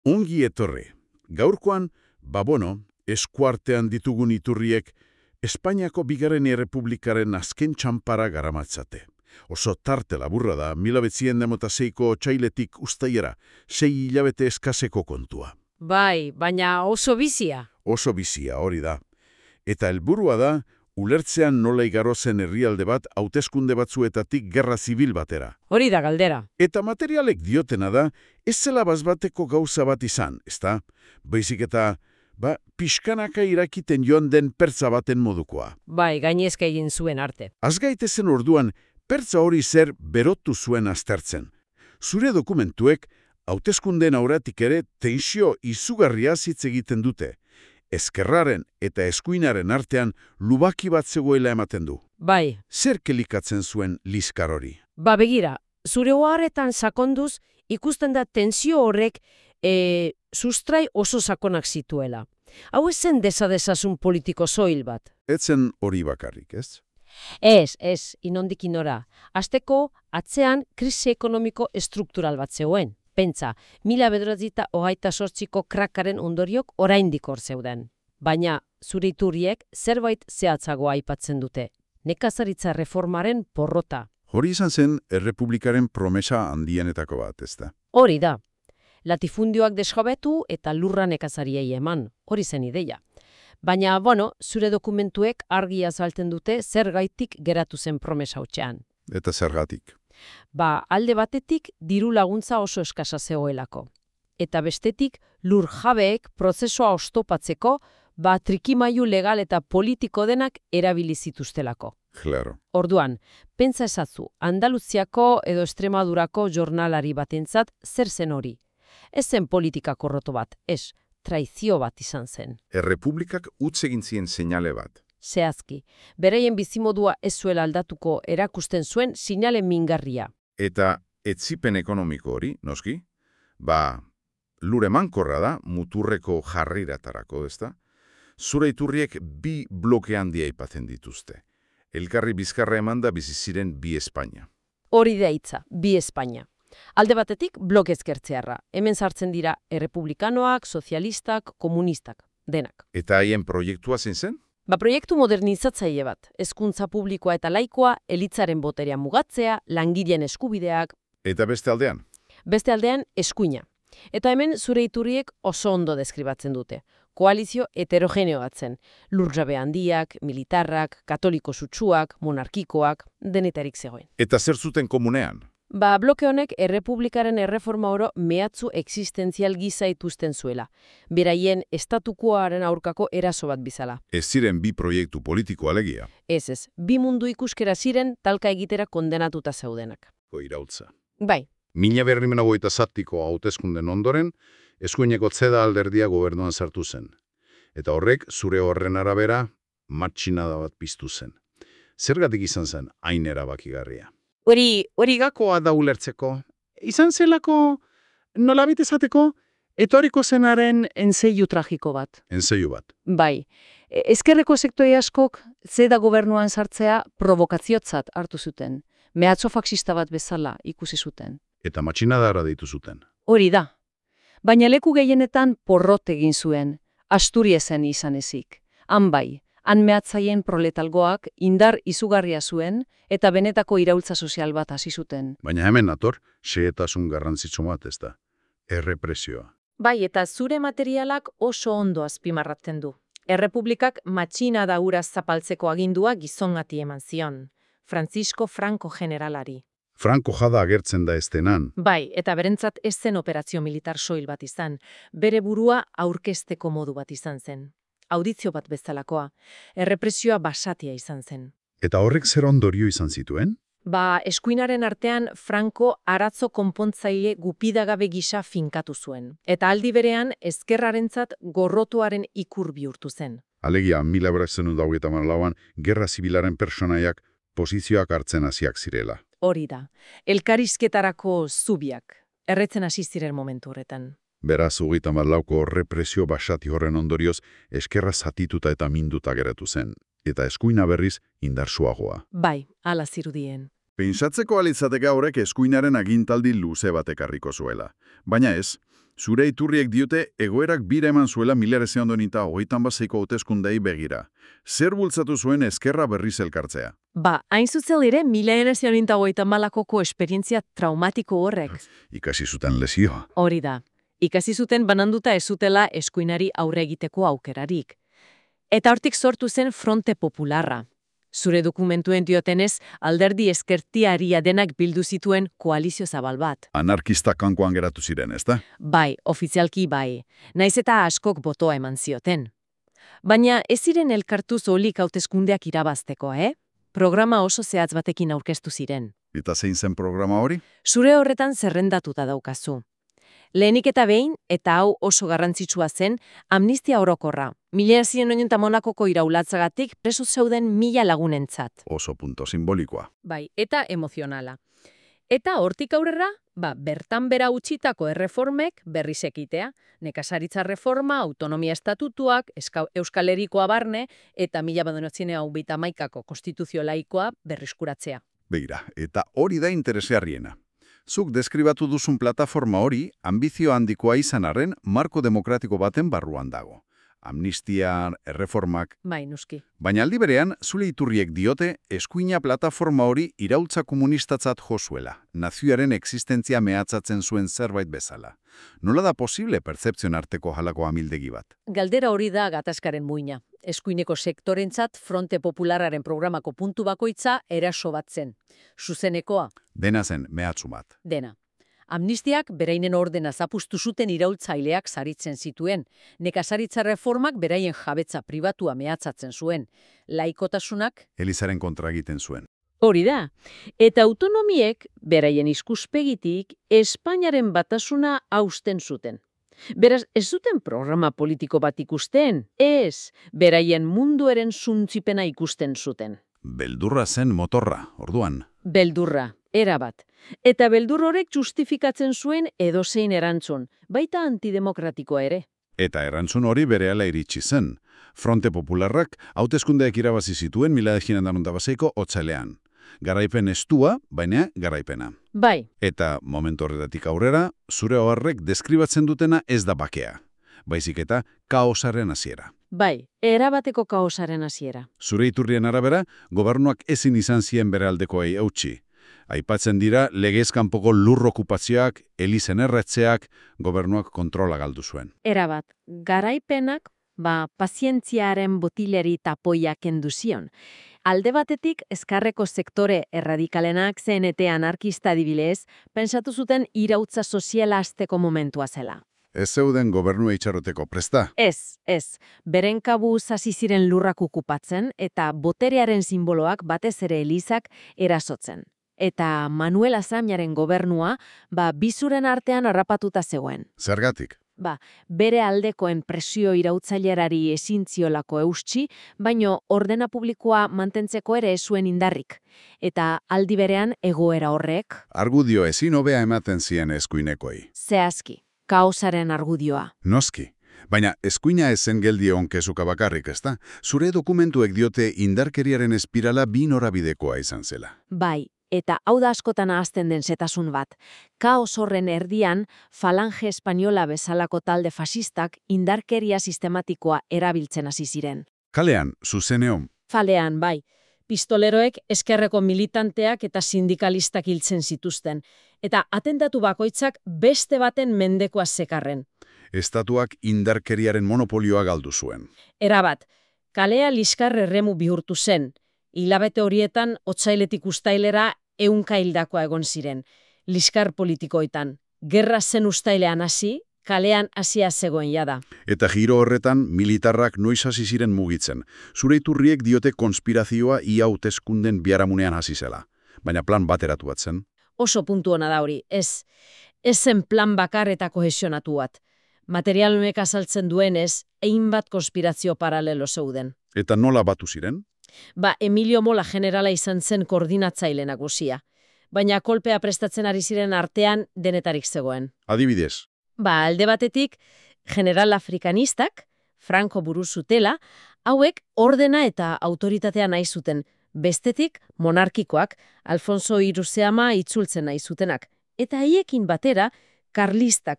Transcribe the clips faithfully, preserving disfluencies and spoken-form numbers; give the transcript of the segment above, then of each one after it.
Ongi etorri. Gaurkoan, babono, eskuartean ditugun iturriek Espainiako bigarren errepublikaren azken txampara garamatzate. Oso tarte laburra da, mila behatzien eta seiko otsailetik uztailera, sei hilabete eskaseko kontua. Bai, baina oso bizia. Oso bizia hori da. Eta helburua da, ulertzean nola igaro zen herrialde bat hauteskunde batzuetatik gerra zibil batera. Hori da galdera. Eta materialek diotena da, ez zela bazbateko gauza bat izan, ezta? Baizik eta, ba, pixkanaka irakiten joan den pertza baten modukoa. Bai, gainezka egin zuen arte. Azgaitezen orduan, pertza hori zer berotu zuen aztertzen. Zure dokumentuek, hauteskundeen aurretik ere tensio izugarria hitz egiten dute. Ezkerraren eta eskuinaren artean lubaki bat zegoela ematen du. Bai. Zer kelikatzen zuen liskar hori? Ba begira, zure oharretan sakonduz ikusten da tensio horrek e, sustrai oso sakonak zituela. Hau ezen desadezasun politiko soil bat. Etzen hori bakarrik, ez? Ez, ez, inondik inora. Azteko atzean krisi ekonomiko estruktural bat zegoen. Pentsa, mila bederatzita hogeita sortziko krakaren ondoriok oraindik hor zeuden. Baina, zure iturriek zerbait zehatzagoa aipatzen dute. Nekazaritza reformaren porrota. Hori izan zen errepublikaren promesa handienetako bat, ezta? Hori da. Latifundioak desjabetu eta lurra nekazariei eman. Hori zen ideia. Baina, bueno, zure dokumentuek argi azaltzen dute zergaitik geratu zen promesa hutsean. Eta zergatik. Ba, alde batetik diru laguntza oso eskasa zegoelako. Eta bestetik lur jabeek prozesua oztopatzeko, ba trikimailu legal eta politiko denak erabili zituztelako. Claro. Orduan, pentsa ezatzu, Andaluziako edo Extremadurako jornalari batentzat zer zen hori. Ez zen politika korroto bat, ez, traizio bat izan zen. Errepublikak utz egin zien seinale bat. Zehazki, beraien bizimodua ez zuela aldatuko erakusten zuen sinale mingarria. Eta etzipen ekonomiko hori, noski? Ba, lur emankorra da, muturreko jarriratarako, ezta? Zure iturriek bi bloke handia aipatzen dituzte. Elkarri bizkarra emanda bizi ziren bi Espainia. Hori da hitza, bi Espainia. Alde batetik bloke ezkertzearra. Hemen sartzen dira errepublikanoak, sozialistak, komunistak, denak. Eta haien proiektua zein zen? Ba, proiektu modernizatzaile bat, hezkuntza publikoa eta laikoa, elitzaren boterea mugatzea, langileen eskubideak. Eta beste aldean? Beste aldean, eskuina. Eta hemen zure iturriek oso ondo deskribatzen dute. Koalizio heterogeneo bat zen. Lurjabe handiak, militarrak, katoliko sutsuak, monarkikoak, denetarik zegoen. Eta zer zuten komunean? Ba, bloke honek errepublikaren erreforma oro mehatzu existentzial gisa ituzten zuela. Beraien estatukoaren aurkako eraso bat bizala. Ez ziren bi proiektu politiko alegia. Ez ez, bi mundu ikuskera ziren talka egitera kondenatuta zeudenak. Irautza. Bai. Mila berrimenagoita zatiko hauteskunden ondoren, eskuineko zeda alderdia gobernuan sartu zen. Eta horrek, zure horren arabera, matxinada bat piztu zen. Zergatik izan zen, hain erabakigarria. Hori, hori gakoa da ulertzeko. Izan zelako, nolabait esateko, etoriko zenaren enseiu tragiko bat. Enseiu bat. Bai. Ezkerreko sektore askok zeda gobernuan sartzea provokaziotzat hartu zuten. Mehatxo faxista bat bezala ikusi zuten. Eta matxinadara deitu zuten. Hori da. Baina leku gehienetan porrot egin zuen, Asturiasen izan ezik. Han bai, han mehatzaien proletalgoak indar izugarria zuen eta benetako iraultza sozial bat hasi zuten. Baina hemen nator, xehetasun garrantzitsu bat ez da. Errepresioa. Bai, eta zure materialak oso ondo azpimarratzen du. Errepublikak matxinada hura zapaltzeko agindua gizongati eman zion. Francisco Franco generalari. Franco jada agertzen da estenan. Bai, eta berentzat ez zen operazio militar soil bat izan. Bere burua aurkezteko modu bat izan zen. Audizio bat bezalakoa. Errepresioa basatia izan zen. Eta horrek zer ondorio izan zituen? Ba, eskuinaren artean Franco arazo konpontzaile gupidagabe gisa finkatu zuen. Eta aldi berean ezkerrarentzat gorrotuaren ikur bihurtu zen. Alegia, mila bederatziehun eta hogeita hamalauan, gerra zibilaren pertsonaiak posizioak hartzen hasiak zirela. Hori da. Elkarrizketarako zubiak. Erretzen hasi ziren momentu horretan. Beraz, hogeita hamalauko represio basati horren ondorioz, eskerra zatituta eta minduta geratu zen. Eta eskuina berriz indarsuagoa. Bai, hala zirudien. Pentsatzeko alitzateke horrek eskuinaren agintaldi luze bat ekarriko zuela. Baina ez, Zure iturriek diote egoerak bira eman zuela mila bederatziehun eta hogeita baseiko hauteskundei begira. Zer bultzatu zuen ezkerra berriz elkartzea? Ba, hain zuzen ere, mila bederatziehun eta hogeita hamalauko esperientzia traumatiko horrek. Ikasi zuten lesioa. Hori da. Ikasi zuten bananduta ez zutela eskuinari aurre egiteko aukerarik. Eta hortik sortu zen Fronte Popularra. Zure dokumentuen diotenez, alderdi ezkertiaria denak bildu zituen koalizio zabal bat. Anarkistak kanpoan geratu ziren, ezta? Bai, ofizialki bai. Naiz eta askok botoa eman zioten. Baina ez ziren elkartu zolik hauteskundeak irabazteko, eh? Programa oso zehatz batekin aurkeztu ziren. Eta zein zen programa hori? Zure horretan zerrendatuta daukazu. Lehenik eta behin, eta hau oso garrantzitsua zen, amnistia orokorra. Mila bederatziehun eta hamalauko iraulatzagatik preso zeuden mila lagunentzat. Oso punto simbolikoa. Bai, eta emozionala. Eta hortik aurrera, ba, bertan bera utzitako erreformek berriz ekitea, nekazaritza reforma, autonomia estatutuak, Euska- Euskal Herrikoa barne, eta mila bederatziehun eta hogeita hamaikako konstituzio laikoa berriskuratzea. Begira, eta hori da interesgarriena. Zuk deskribatu duzun plataforma hori, ambizio handikoa izan arren, marko demokratiko baten barruan dago. Amnistia, erreformak. Bai, nuski. Baina aldi berean, zule iturriek diote, eskuina plataforma hori iraultza komunistatzat jo zuela, nazioaren existentzia mehatzatzen zuen zerbait bezala. Nola da posible pertzepzion arteko halako amildegi bat? Galdera hori da gatazkaren muina. Eskuineko sektorentzat Fronte Popularraren programako puntu bakoitza eraso bat zen. Zuzenekoa, Dena zen mehatzu bat. dena. Amnistiak bereinen ordena zapustu zuten iraultzaileak saritzen zituen. Nekazaritza reformak beraien jabetza pribatua mehatzatzen zuen. Laikotasunak Elizaren kontra egiten zuen. hori da. Eta autonomiek beraien ikuspegitik Espainiaren batasuna hausten zuten. Beraz, ez zuten programa politiko bat ikusten, ez, beraien munduaren zuntzipena ikusten zuten. Beldurra zen motorra, orduan. Beldurra, erabat. Eta beldur horrek justifikatzen zuen edozein erantzun, baita antidemokratikoa ere. Eta erantzun hori berehala iritsi zen. Fronte Popularrak hauteskundeak irabazi zituen mila bederatziehun eta hogeita baseiko otsailean. Garaipen estua, baina garaipena. Bai, Eta momentu horretatik aurrera, zure oharrek deskribatzen dutena ez da bakea. Baizik eta kaosaren hasiera. bai, erabateko kaosaren hasiera. Zure iturrien arabera, gobernuak ezin izan zien bere aldekoei eutsi. Aipatzen dira legez kanpoko lur okupazioak, elizen erretzeak, gobernuak kontrola galdu zuen. Erabat, garaipenak, ba, pazientziaren botileri tapoia kendu zion. Alde batetik, ezkarreko sektore erradikalenak C N T anarkista adibidez, pentsatu zuten irautza soziala hasteko momentua zela. Ez zeuden gobernua itxaroteko presta. Ez, ez, beren kabuz hasi ziren lurrak okupatzen eta boterearen simboloak batez ere elizak erasotzen. Eta Manuel Azañaren gobernua, ba, bizuren artean harrapatuta zegoen. Zergatik? Ba, bere aldekoen presio irautzailerari ezin ziolako eustsi, baino ordena publikoa mantentzeko ere ez zuen indarrik. Eta aldi berean egoera horrek, Argudio ezin hobea ematen zien eskuinekoi. zehazki, kaosaren argudioa. Noski. Baina eskuina ezen geldi onkezuka bakarrik, ezta? Zure dokumentuek diote indarkeriaren espirala bi norabidekoa izan zela. Bai, eta hau da askotan ahazten den zetasun bat. Kaos horren erdian, Falange Espainola bezalako talde fasistak indarkeria sistematikoa erabiltzen hasi ziren. Kalean, zuzeneon, Falean, bai. Pistoleroek eskerreko militanteak eta sindikalistak hiltzen zituzten. Eta atentatu bakoitzak beste baten mendekoa zekarren. estatuak indarkeriaren monopolioa galdu zuen. Erabat, kalea liskar erremu bihurtu zen. Hilabete horietan, otsailetik uztailera ehunka hildakoa egon ziren. Liskar politikoetan. Gerra zen uztailean hasi, kalean hasia zegoen jada. Eta giro horretan, militarrak noiz hasi ziren mugitzen. Zure iturriek diote konspirazioa ia hauteskunden biharamunean hasi zela. Baina plan bateratu bat zen. Oso puntu hona da hori, ez. Ez zen plan bakar eta kohesionatu bat. Material honek azaltzen duenez, hainbat konspirazio paralelo zeuden. Eta nola batu ziren? Ba, Emilio Mola generala izan zen koordinatzaile nagusia. Baina kolpea prestatzen ari ziren artean denetarik zegoen. Adibidez, Ba, alde batetik, general afrikanistak, Franco buru zutela, hauek ordena eta autoritatea nahi zuten. Bestetik, monarkikoak, Alfonso Hiruzeama itzultzen nahi zutenak. Eta haiekin batera, karlistak,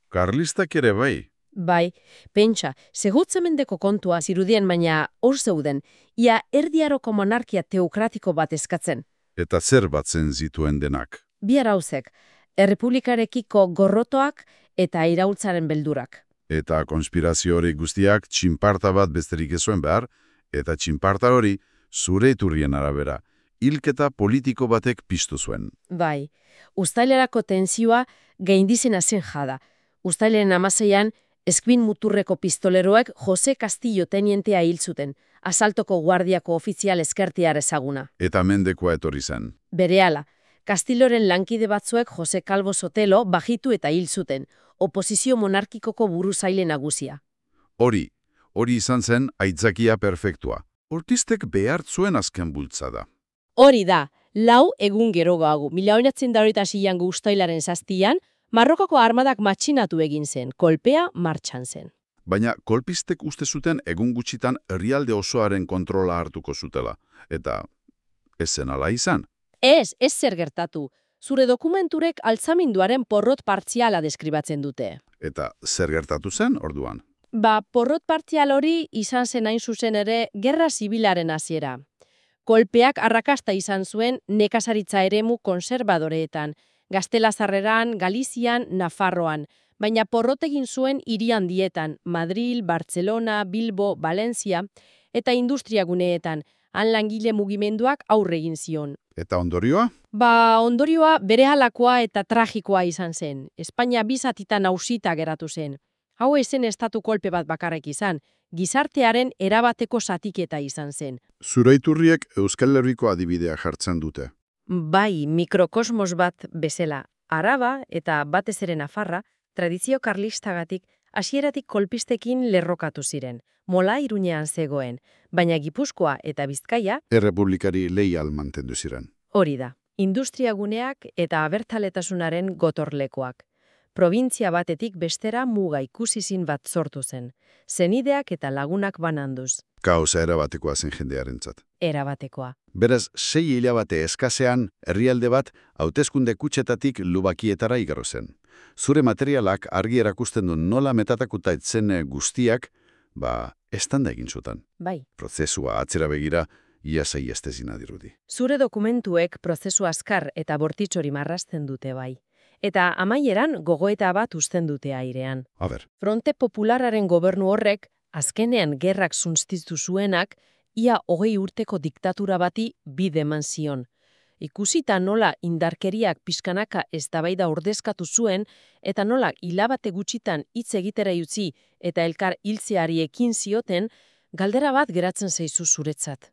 Karlistak ere bai. Bai, pentsa, segotzamendeko kontua zirudien baina hor zeuden, ia erdiaroko monarkia teokratiko bat eskatzen. Eta zer batzen zituen denak. Bi arauzek, errepublikarekiko gorrotoak eta iraultzaren beldurak. Eta konspirazio hori guztiak txinparta bat besterik ez zuen behar, eta txinparta hori zure iturrien arabera, hilketa politiko batek piztu zuen. Bai, uztailerako tentsioa gaindizena zen jada. Uztaileren amaseian, Eskuin muturreko pistoleroek Jose Castillo tenientea hil zuten, asaltoko guardiako ofizial eskertiar ezaguna. Eta mendekoa etorri zen. Berehala, Castilloren lankide batzuek Jose Calvo Sotelo bajitu eta hil zuten, oposizio monarkikoko buruzaile nagusia. Hori, hori izan zen aitzakia perfektua. Ortistek behar zuen azken bultzada. Hori da, lau egun geroago, mila bederatziehun eta hogeita seian uztailaren zaztian, Marrokoko armadak matxinatu egin zen, kolpea martxan zen. Baina kolpistek uste zuten egun gutxitan herrialde osoaren kontrola hartuko zutela. Eta ez zen ala izan. Ez, ez zer gertatu. Zure dokumenturek altzaminduaren porrot partziala deskribatzen dute. Eta zer gertatu zen orduan? Ba, porrot partzial hori izan zen hain zuzen ere gerra zibilaren hasiera. Kolpeak arrakasta izan zuen nekazaritza eremu konserbadoreetan, Gaztelazarreran, Galizian, Nafarroan, baina porrot egin zuen hiri handietan, Madril, Bartzelona, Bilbo, Valencia, eta industriaguneetan, han langile mugimenduak aurre egin zion. Eta ondorioa? Ba, ondorioa berehalakoa eta tragikoa izan zen. Espainia bizatitan nausita geratu zen. Hau ezen estatu kolpe bat bakarrik izan, gizartearen erabateko zatiketa izan zen. Zure iturriek Euskal Herriko adibidea jartzen dute. Bai, mikrokosmos bat bezala, Araba eta batez ere Nafarra, tradizio karlistagatik hasieratik kolpistekin lerrokatu ziren, mola Iruñean zegoen, baina Gipuzkoa eta Bizkaia Errepublikari leial mantendu ziren. hori da, industriaguneak eta abertzaletasunaren gotorlekoak. Probintzia batetik bestera muga ikusizin bat sortu zen, zenideak eta lagunak bananduz. Kausa erabatekoa zen jendearentzat. Erabatekoa. Beraz, sei hilabate eskasean, herrialde bat hauteskunde kutsetatik lubakietara igaro zen. Zure materialak argi erakusten du nola metatakuta etzen guztiak, ba, estanda egin zuten. Bai. Prozesua atzera begira, ia saiestezina dirudi. Zure dokumentuek prozesu azkar eta bortitxori marrazten dute bai. Eta amaieran gogoeta bat uzten dute airean. A ber, Fronte Popularraren gobernu horrek, azkenean gerrak sunstitu zuenak, ia hogei urteko diktatura bati bide eman zion. Ikusita nola indarkeriak pixkanaka eztabaida ordezkatu zuen, eta nola hilabate gutxitan hitz egitera utzi eta elkar hiltzeari ekin zioten, galdera bat geratzen zaizu zuretzat.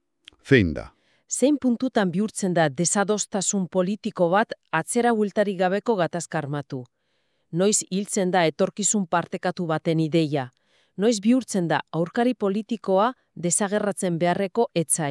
zein da? Zein puntutan bihurtzen da desadostasun politiko bat atzera bueltarik gabeko gatazka armatu? Noiz hiltzen da etorkizun partekatu baten ideia? Noiz bihurtzen da aurkari politikoa desagerratzen beharreko etzai?